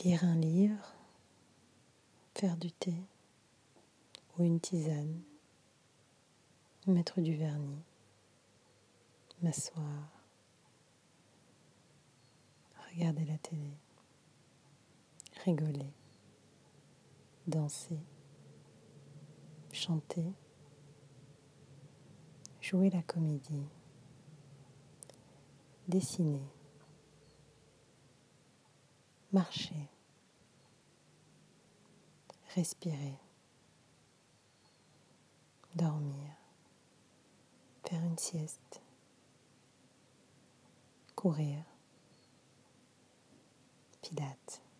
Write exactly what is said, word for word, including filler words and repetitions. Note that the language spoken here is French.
lire un livre, faire du thé ou une tisane, mettre du vernis, m'asseoir, regarder la télé, rigoler, danser, chanter, jouer la comédie, dessiner, marcher, respirer, dormir, faire une sieste, courir, pilates.